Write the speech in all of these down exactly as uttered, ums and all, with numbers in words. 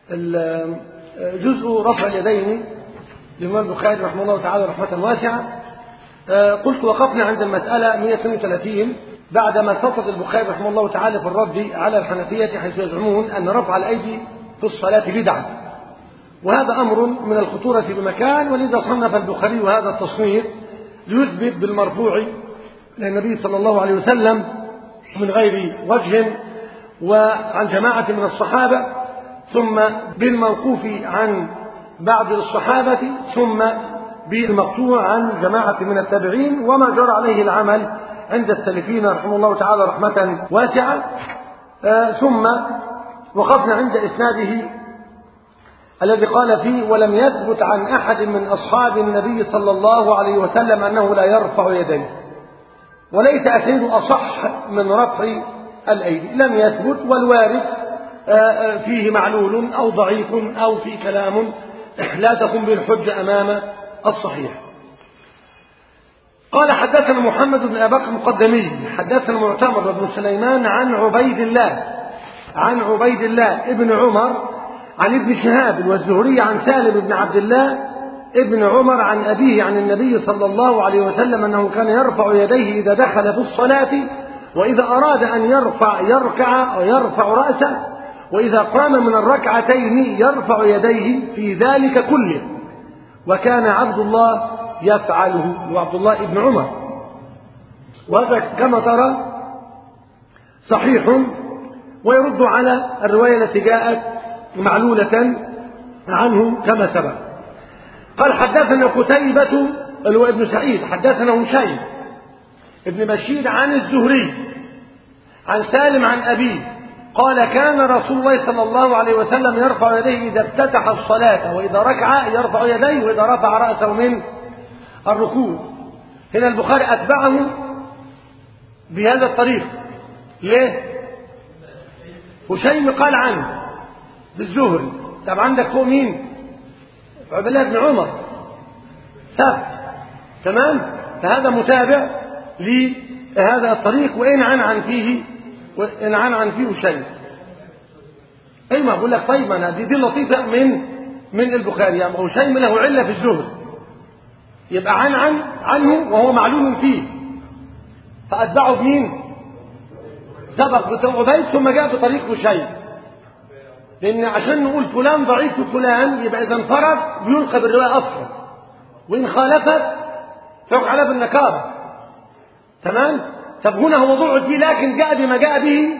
جزء رفع اليدين للإمام البخاري رحمه الله تعالى رحمة واسعة. قلت وقفنا عند المسألة مئة واثنين وثلاثين بعدما سطد البخاري رحمه الله تعالى في الرد على الحنفية حيث يزعمون أن رفع الأيدي في الصلاة بدعة، وهذا أمر من الخطورة بمكان، ولذا صنف البخاري هذا التصنيف ليثبت بالمرفوع للنبي صلى الله عليه وسلم من غير وجه وعن جماعة من الصحابة، ثم بالموقوف عن بعض الصحابة، ثم بالمقطوع عن جماعة من التابعين، وما جرى عليه العمل عند السلفين رحمه الله تعالى رحمة واسعة. آه ثم وقفنا عند إسناده الذي قال فيه ولم يثبت عن أحد من أصحاب النبي صلى الله عليه وسلم أنه لا يرفع يديه، وليس أسناد أصح من رفع الأيدي، لم يثبت، والوارد فيه معلول أو ضعيف أو في كلام لا تقوم به الحجة أمام الصحيح. قال حدثنا محمد بن أبي بكر المقدمي حدثنا معتمر بن سليمان عن عبيد الله عن عبيد الله ابن عمر عن ابن شهاب والزهري عن سالم بن عبد الله ابن عمر عن أبيه عن النبي صلى الله عليه وسلم أنه كان يرفع يديه إذا دخل في الصلاة، وإذا أراد أن يرفع يركع أو يرفع رأسه، وإذا قام من الركعتين يرفع يديه في ذلك كله، وكان عبد الله يفعله، وعبد الله ابن عمر. وهذا كما ترى صحيح، ويرد على الرواية التي جاءت معلولة عنه كما سبق. قال حدثنا قتيبة اللي هو ابن سعيد حدثنا هشيم ابن بشير عن الزهري عن سالم عن أبيه قال كان رسول الله صلى الله عليه وسلم يرفع يديه إذا افتتح الصلاة، وإذا ركع يرفع يديه، وإذا رفع رأسه من الركوع. هنا البخاري أتبعه بهذا الطريق. ليه؟ هشيم قال عنه بالزهري. طب عندك فوق مين؟ عبد الله بن عمر ثابت، تمام؟ فهذا متابع لهذا الطريق، وإن عن عن فيه وإن عن عن فيه شيء. أي ما أقول لك طيب أنا دي, دي لطيفة من من البخاري، يعني هشيم له علة في الزهد، يبقى عن عن عنه وهو معلوم فيه، فأتبعه بمين؟ سبق بتوع ثم جاء بطريق هشيم، لأن عشان نقول فلان ضعيف وفلان يبقى إذا انفرد بيلقى بالرواية أصلا، وإن خالفت فيقع عليها بالنكارة، تمام؟ طب هنا هو ضعف فيه، لكن جاء بما جاء به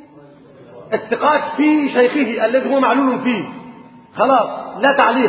الثقات في شيخه الذي هو معلول فيه، خلاص لا تعليق.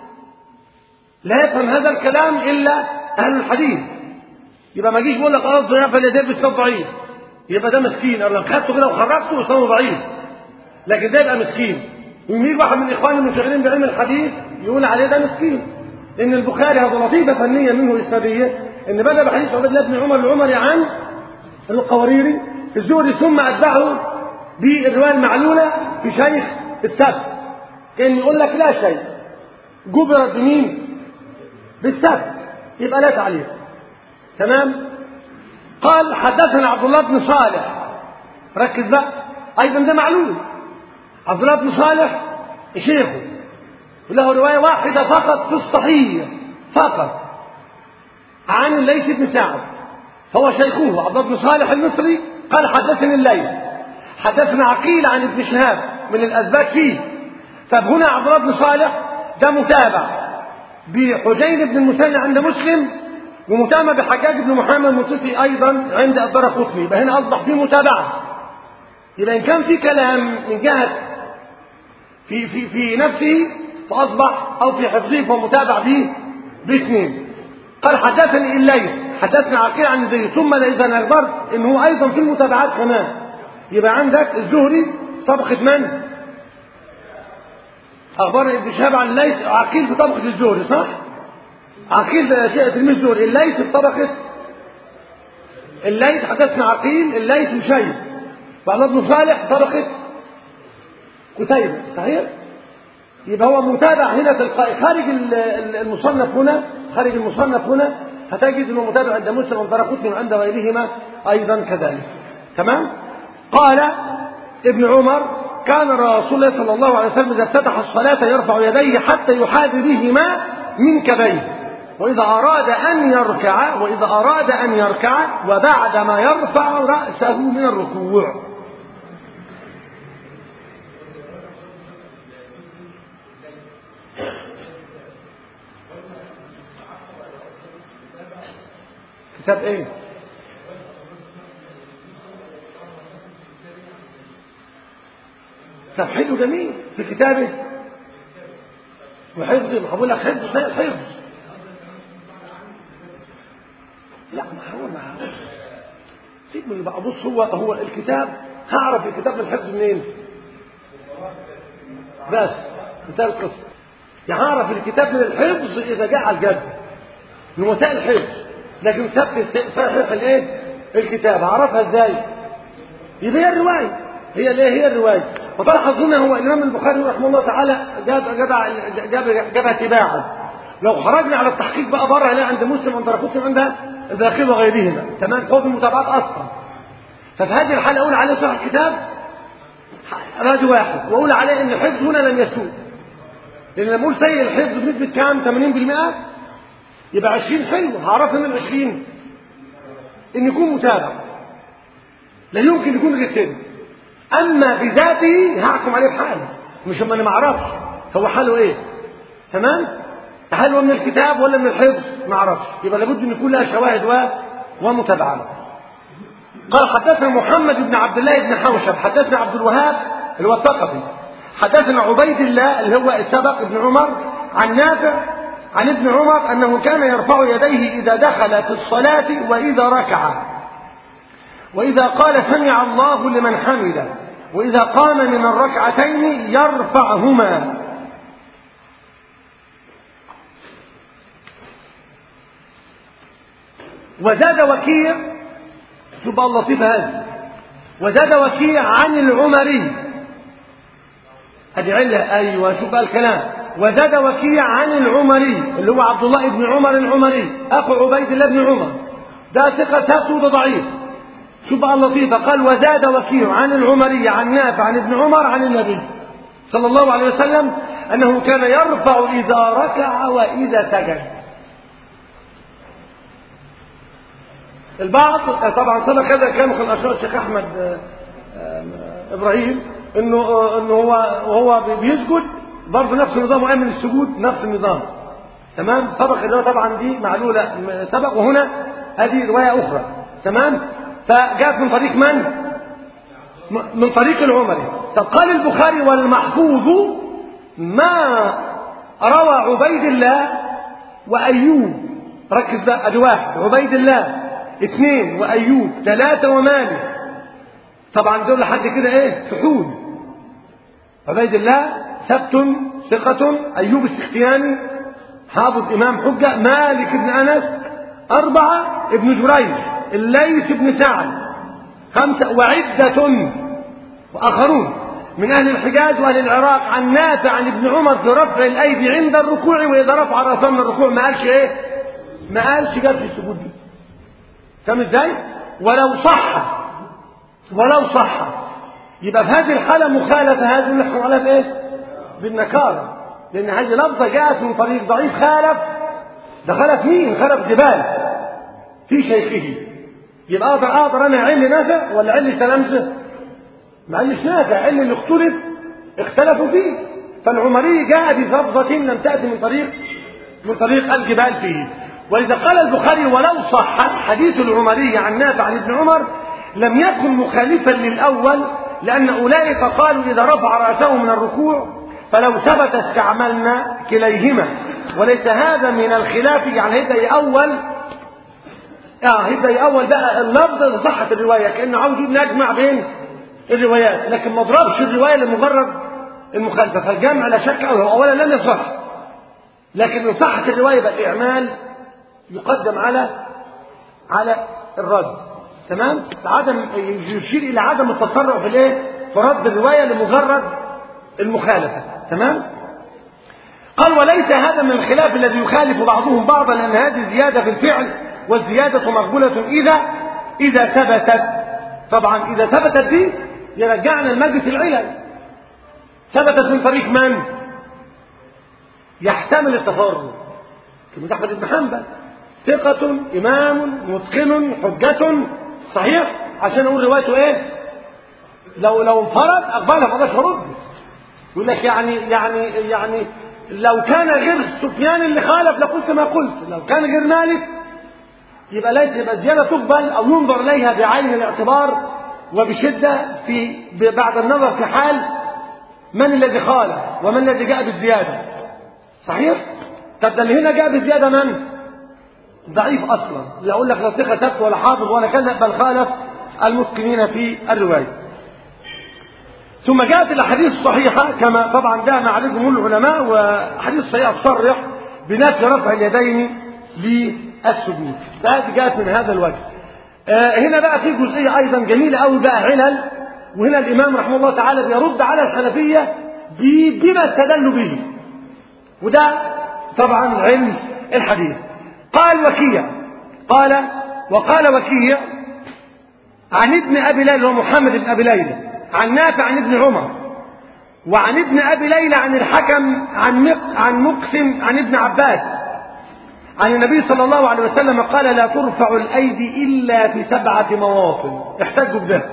لا يفهم هذا الكلام إلا أهل الحديث. يبقى ما جيش بقول لك خلاص ضعيف اليدين بسبب ضعيف، يبقى ده مسكين، أنا خدته كده وخرجته وصار ضعيف، لكن ده يبقى مسكين. ويجي واحد من إخواني المنشغلين بعلم الحديث يقول عليه ده مسكين، لأن البخاري هذا لطيفة فنية منه إسنادية، إن بدأ بحديث عبد الله بن عمر العمري عن القواريري في الزهري، ثم أتبعه بالرواية المعلولة في شيخ السبت، كأن يقول لك لا شيء جبرت بمين؟ بالسبت، يبقى لا تعليق، تمام؟ قال حدثنا عبد الله بن صالح، ركز بقى، أيضا ده معلول. عبد الله بن صالح شيخه له رواية واحدة فقط في الصحيح فقط عن الليث بن سعد، هو شيخه عبد الله بن صالح المصري. قال حدثني الليث حدثنا عقيل عن ابن شهاب من الأثبات فيه. فهنا عبد الله بن صالح ده متابع بحجين بن المثنى عند مسلم، ومتابع بحجاج بن محمد المنصفي أيضا عند الدارقطني، يبقى هنا أصبح فيه متابعة. يبقى إن كان في كلام من جهة في في في نفسه فأصبح أو في حفظه فمتابع به باثنين. قال حدثني الليث حدثنا عقيل عن زيد، ثم إذا أخبرت إن هو أيضا في المتابعات كمان، يبقى عندك الزهري طبقة من؟ أخبار ابن شهاب عن الليث، عقيل في طبقة الزهري صح؟ عقيل ده شيء تلميذ الزهري، الليث في طبقة الليث حدثنا عقيل، الليث وشيء، وعبد الله بن صالح طبقة قتيبة، صحيح؟ يبقى هو متابع هنا تلقائي. خارج المصنف هنا خارج المصنف هنا هتجد انه متابع عند مسلم والدارقطني وعند غيرهما ايضا كذلك، تمام؟ قال ابن عمر كان رسول الله صلى الله عليه وسلم إذا افتتح الصلاة يرفع يديه حتى يحاذي بهما منكبيه، وإذا أراد أن يركع وإذا أراد أن يركع وبعد ما يرفع رأسه من الركوع. كتاب ايه؟ كتاب حلو جميل في كتابه وحفظ. بقول لك حفظ زي الحفظ. لا ما هو ما هو سيب من بقى. بص هو هو الكتاب هعرف الكتاب من الحفظ منين؟ بس مثال القصه يعني هعرف الكتاب من الحفظ اذا جاء على الجد من وسائل الحفظ. لكن ثبت صحيح الايه؟ الكتاب هعرفها ازاي؟ يبقى هي الروايه هي الايه؟ هي الروايه. وطلع هنا هو الامام البخاري رحمه الله تعالى جاب جاب جاب جابها تباعا. لو خرجنا على التحقيق بقى بره هنا عند مسلم عند ركوتهم عندها الباقي وغيرهما تمام خوف المتابعات اصلا. ففي هذه الحاله اقول عليه صح الكتاب راجل واحد واقول عليه ان الحفظ هنا لم يسوء. لان لما اقول سيء الحفظ بنسبه كام؟ ثمانين بالمئة يبقى عشرين حلو. هعرف من العشرين ان يكون متابع لا يمكن يكون غير كده. اما بذاته هحكم عليه بحاله مش اما انا ما اعرفش هو حاله ايه. تمام؟ هل هو من الكتاب ولا من الحفظ؟ ما اعرفش. يبقى لابد ان يكون لها شواهد و... ومتابعه. قال حدثنا محمد بن عبد الله بن حوشب حدثنا عبد الوهاب اللي هو الثقفي حدثنا عبيد الله اللي هو السبق ابن عمر عن نافع عن ابن عمر انه كان يرفع يديه اذا دخل في الصلاه واذا ركع واذا قال سمع الله لمن حمده واذا قام من الركعتين يرفعهما. وزاد وكيع شوف بقى اللطيفه هذه وزاد وكيع عن العمري هذه عله. ايوه شوف بقى الكلام. وزاد وكيع عن العمري اللي هو عبد الله بن عمر العمري اخو عبيد الله بن عمر ده ثقه ثابت وده ضعيف. شوف بقى اللطيفه قال وزاد وكيع عن العمري عن نافع عن ابن عمر عن النبي صلى الله عليه وسلم انه كان يرفع اذا ركع واذا سجد. البعض طبعا سبق كذا كان خل اشار الشيخ احمد ابراهيم انه انه هو وهو بيسجد برضه نفس النظام وقام من السجود نفس النظام. تمام؟ سبق اللي طبعا دي معلوله سبق وهنا هذه روايه اخرى. تمام؟ فجاءت من طريق من؟ من طريق العمري. طب قال البخاري والمحفوظ ما روى عبيد الله وايوب. ركز بقى ادي واحد عبيد الله اثنين وايوب ثلاثه ومالك. طبعا دول لحد كده ايه؟ فحول. عبيد الله ثبت ثقة ايوب السختياني حافظ امام حجه مالك بن انس اربعه ابن جريج الليث بن سعد خمسه وعده واخرون من اهل الحجاز واهل العراق عن نافع عن ابن عمر في رفع الايدي عند الركوع واذا رفع راسه من الركوع ما قالش ايه؟ ما قالش جاب في السجود دي. فاهم ازاي؟ ولو صح ولو صح يبقى في هذه الحاله مخالفه هذه اللي نحكم عليها بايه؟ بالنكاره. لان هذه لفظه جاءت من طريق ضعيف خالف. ده خالف مين؟ خالف جبال في شيخه. يبقى اقدر اقدر انا علي نافع ولا علي تلامذه؟ ما علش نافع، علي اللي اختلف اختلفوا فيه. فالعمري جاء بلفظه لم تاتي من طريق من طريق الجبال فيه. ولذا قال البخاري ولو صح حديث العمري عن نافع عن ابن عمر لم يكن مخالفا للأول لأن أولئك قالوا إذا رفع رأسه من الركوع فلو ثبت استعملنا كليهما وليس هذا من الخلاف. يعني هيبدأ يأول اه هيبدأ يأول بقى اللفظ إذا صحت الرواية كأنه عاوز نجمع بين الروايات لكن ما ضربش الرواية لمجرد المخالفة. فالجمع لا شك أو أولا لم يصح لكن إن صحت الرواية بقى الإعمال يقدم على على الرد. تمام؟ عدم يشير الى عدم التسرع في الايه؟ في رد الروايه لمجرد المخالفه. تمام؟ قال وليس هذا من الخلاف الذي يخالف بعضهم بعضا لان هذه زياده في الفعل والزياده مقبوله اذا اذا ثبتت. طبعا اذا ثبتت دي يرجعنا لمجلس العلل. ثبتت من طريق من؟ يحتمل التفرد كما أحمد بن حنبل، ثقة إمام متقن حجة صحيح، عشان أقول روايته إيه؟ لو لو انفرد أقبلها ما اقدرش أرد. يقول لك يعني يعني يعني لو كان غير سفيان اللي خالف لقلت ما قلت، لو كان غير مالك يبقى ليس يبقى الزيادة تقبل أو ينظر إليها بعين الاعتبار وبشدة في بعد النظر في حال من الذي خالف ومن الذي جاء بالزيادة. صحيح؟ طب ده اللي هنا جاء بالزيادة من؟ ضعيف أصلا، لا أقول لك لا ثقة ثبت ولا حافظ ولا كذا، بل خالف المتقنين في الرواية. ثم جاءت الأحاديث الصحيحة كما طبعا جاء معرفهم العلماء، وحديث صحيح تصرح بنفي رفع اليدين للسجود، فهذه جاءت من هذا الوجه. آه هنا بقى في جزئية أيضا جميلة أوي بقى علل، وهنا الإمام رحمه الله تعالى بيرد على الحنفية بما استدلوا به، وده طبعا علم الحديث. قال وكيع قال وقال وكيع عن ابن أبي ليلى ومحمد بن أبي ليلى عن نافع عن ابن عمر، وعن ابن أبي ليلى عن الحكم عن مق عن مقسم عن ابن عباس عن النبي صلى الله عليه وسلم قال لا ترفع الأيدي إلا في سبعة مواطن. احتجوا بده،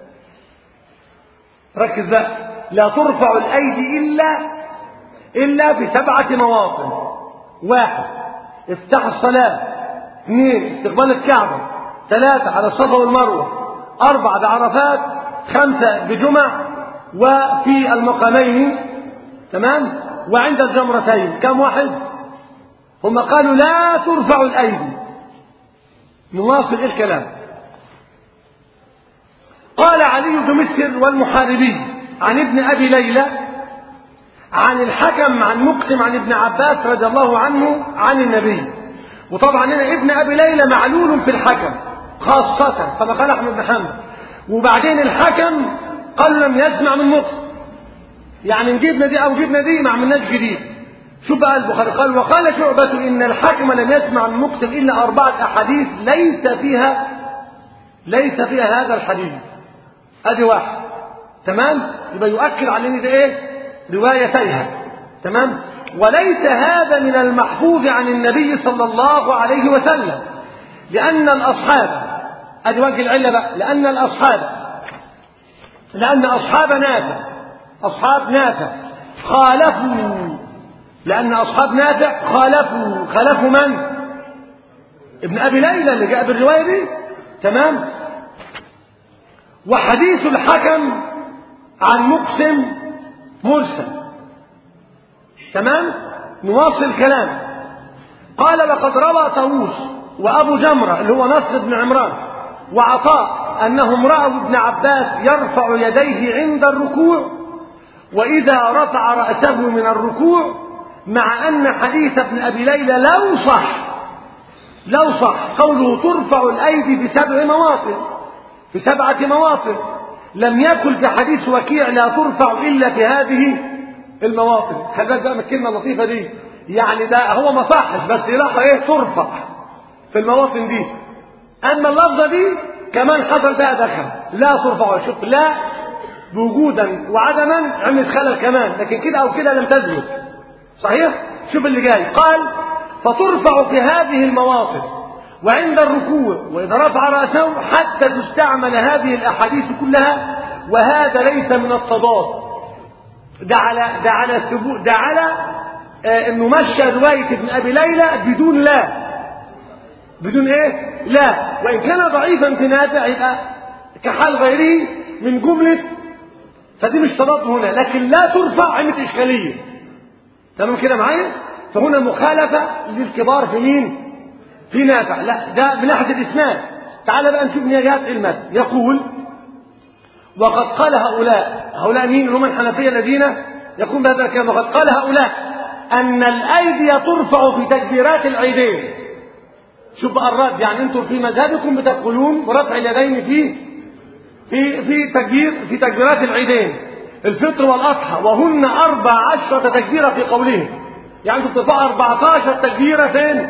ركز بقى، لا ترفع الأيدي إلا إلا في سبعة مواطن: واحد افتح الصلاة، اثنين استقبال الكعبة، ثلاثة على الصفا والمروة، أربعة بعرفات، خمسة بجمع، وفي المقامين، تمام، وعند الجمرتين. كم واحد؟ هم قالوا لا ترفع الأيدي. نواصل الكلام. قال علي بن مسر والمحاربي عن ابن أبي ليلى عن الحكم عن مقسم عن ابن عباس رضي الله عنه عن النبي. وطبعا هنا ابن أبي ليلى معلول في الحكم خاصة كما قال أحمد بن حنبل، وبعدين الحكم قال لم يسمع من مقسم، يعني نجيبنا دي أو جبنا دي ما عملناش جديد. شو بقى البخاري قال وقال شعبة إن الحكم لم يسمع من مقسم إلا أربعة أحاديث ليس فيها ليس فيها هذا الحديث. أدي واحد، تمام، يبقى يؤكد على إن ده إيه؟ روايتيها، تمام. وليس هذا من المحفوظ عن النبي صلى الله عليه وسلم، لأن الأصحاب، أدي وجه العلة بقى، لأن الأصحاب لأن أصحاب نافع أصحاب نافع خالفوا لأن أصحاب نافع خالفوا خالفوا من؟ ابن أبي ليلى اللي جاء بالرواية دي، تمام. وحديث الحكم عن مقسم مرسل، تمام. نواصل الكلام. قال وقد روى طاووس وأبو جمرة اللي هو نصر بن عمران وعطاء أنهم رأوا ابن عباس يرفع يديه عند الركوع وإذا رفع رأسه من الركوع، مع أن حديث ابن أبي ليلى لو صح لو صح قوله ترفع الأيدي في سبع مواطن في سبعة مواطن لم يكن في حديث وكيع لا ترفع إلا في هذه المواطن. خلي بالك بقى من الكلمة اللطيفة دي، يعني ده هو ما صحش بس راح ايه ترفع في المواطن دي، أما اللفظة دي كمان حصل بقى دخل لا ترفع. شوف، لا بوجودا وعدما عملت خلل كمان، لكن كده أو كده لم تثبت. صحيح؟ شوف اللي جاي، قال فترفع في هذه المواطن وعند الركوع وإذا رفع رأسه حتى تستعمل هذه الأحاديث كلها، وهذا ليس من التضاد. ده على ده على سبو ده على آه انه مشى رواية ابن أبي ليلى بدون لا بدون ايه؟ لا، وإن كان ضعيفا في نافع يبقى كحال غيره من جملة، فدي مش تضاد هنا، لكن لا ترفع عمة إشكالية. تمام كده معايا؟ فهنا مخالفة للكبار في مين؟ في نافع. لا، ده من ناحية الإسناد. تعال بقى نشوف نياجات المد. يقول وقد قال هؤلاء هؤلاء مين؟ هم الحنفية الذين يقول بهذا الكلام. وقد قال هؤلاء أن الأيدي ترفع في تكبيرات العيدين. شوف بقى الرد، يعني انتم في مذهبكم بتقولون برفع اليدين في في في تكبير في تكبيرات العيدين الفطر والأضحى، وهن أربع عشرة تكبيرة في قولهم، يعني انتم بترفعوا أربعة عشر تكبيرة فين؟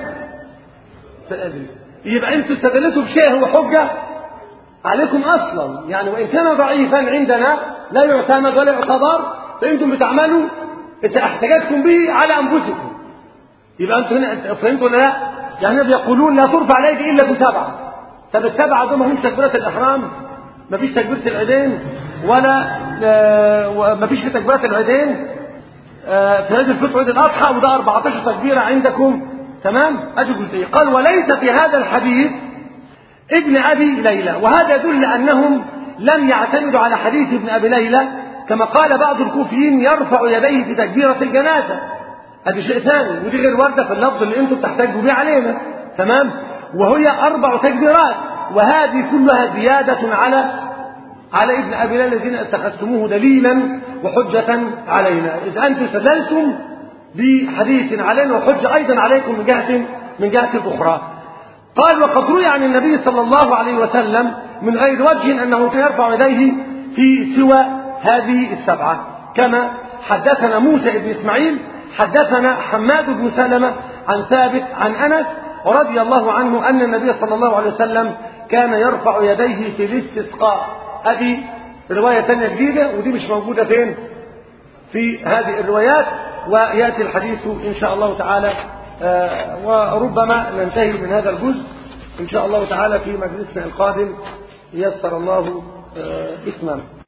يبقى انتم استدلتوا بشيء هو حجة عليكم أصلا، يعني وإن كان ضعيفا عندنا لا يعتمد ولا يعتبر، فأنتم بتعملوا إذا احتجتكم به على أنفسكم. يبقى أنتم هنا فهمتوا ولا لا؟ يعني بيقولون لا ترفع الأيدي إلا بسبعة. طب السبعة دول ما همش تكبيرة الإحرام، ما فيش تكبيرة العيدين، ولا آه ما فيش في تكبيرة العيدين آه في عيد الفطر وعيد الأضحى، وده أربعة عشر تكبيرة عندكم. تمام؟ أجل جزئية. قال وليس في هذا الحديث ابن أبي ليلى، وهذا يدل أنهم لم يعتمدوا على حديث ابن أبي ليلى كما قال بعض الكوفيين يرفع يديه في تكبيرة الجنازة. هذا شيء ثاني، ودي غير واردة في اللفظ اللي انتم بتحتاجوا به علينا. تمام؟ وهي أربع تكبيرات، وهذه كلها زيادة على على ابن أبي ليلى الذين اتخذتموه دليلا وحجة علينا، إذا أنتم استدللتم بحديث علينا وحجة أيضا عليكم من جهة من جهة أخرى. قال وقد روي عن النبي صلى الله عليه وسلم من غير وجه أنه كان يرفع يديه في سوى هذه السبعة، كما حدثنا موسى بن إسماعيل حدثنا حماد بن سلمة عن ثابت عن أنس رضي الله عنه أن النبي صلى الله عليه وسلم كان يرفع يديه في الاستسقاء. هذه رواية ثانية جديدة، ودي مش موجودة فين في هذه الروايات، ويأتي الحديث إن شاء الله تعالى. آه وربما ننتهي من هذا الجزء إن شاء الله تعالى في مجلسنا القادم يسر الله آه إتمامه.